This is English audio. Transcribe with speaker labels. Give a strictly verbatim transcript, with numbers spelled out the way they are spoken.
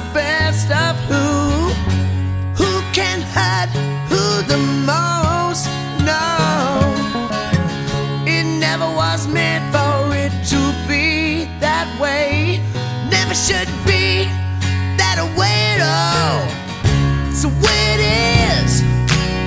Speaker 1: the best of who? Who can hurt who the most? No, it never was meant for it to be that way. Never should be.